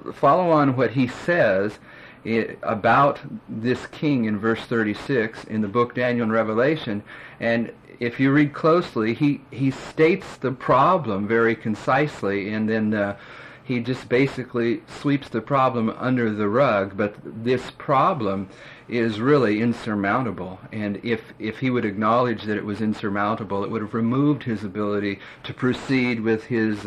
follow on what he says about this king in verse 36 in the book Daniel and Revelation. And if you read closely, he states the problem very concisely, and then he just basically sweeps the problem under the rug. But this problem is really insurmountable, and if he would acknowledge that it was insurmountable, it would have removed his ability to proceed with his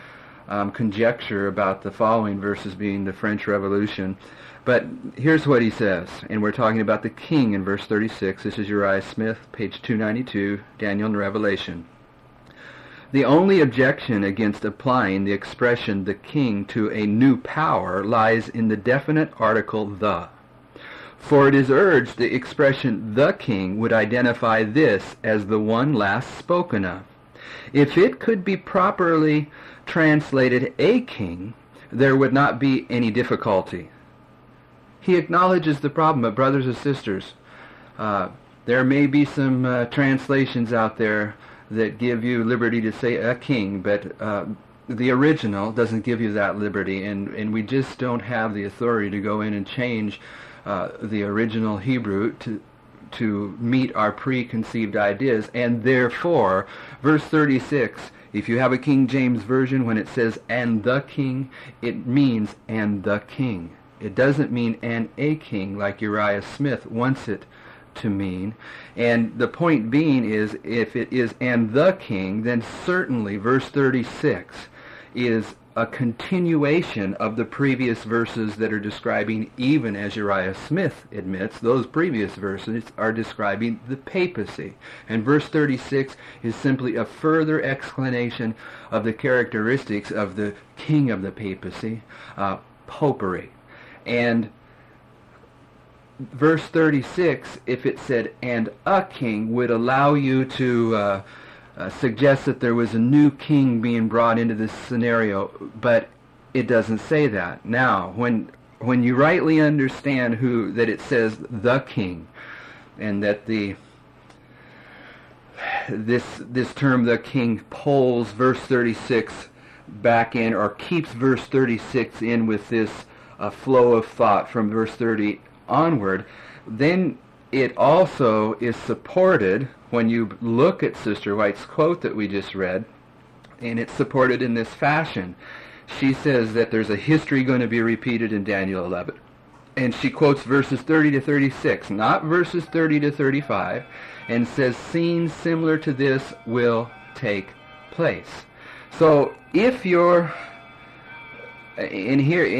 conjecture about the following verses being the French Revolution. But here's what he says, and we're talking about the king in verse 36. This is Uriah Smith, page 292, Daniel and Revelation. The only objection against applying the expression the king to a new power lies in the definite article the. For it is urged the expression the king would identify this as the one last spoken of. If it could be properly translated a king, there would not be any difficulty. He acknowledges the problem, but brothers and sisters, there may be some translations out there that give you liberty to say a king, but the original doesn't give you that liberty, and we just don't have the authority to go in and change the original Hebrew to meet our preconceived ideas. And therefore, verse 36, if you have a King James Version, when it says and the king, it means and the king. It doesn't mean and a king like Uriah Smith wants it to mean. And the point being is, if it is and the king, then certainly verse 36 is a continuation of the previous verses that are describing, even as Uriah Smith admits, those previous verses are describing the papacy. And verse 36 is simply a further explanation of the characteristics of the king of the papacy, popery. And verse 36, if it said and a king, would allow you to suggest that there was a new king being brought into this scenario, but it doesn't say that. Now, when you rightly understand that it says the king, and that this term the king pulls verse 36 back in, or keeps verse 36 in with this flow of thought from verse 30 onward, then it also is supported when you look at Sister White's quote that we just read, and it's supported in this fashion. She says that there's a history going to be repeated in Daniel 11, and she quotes verses 30 to 36, not verses 30 to 35, and says scenes similar to this will take place. So if you're in here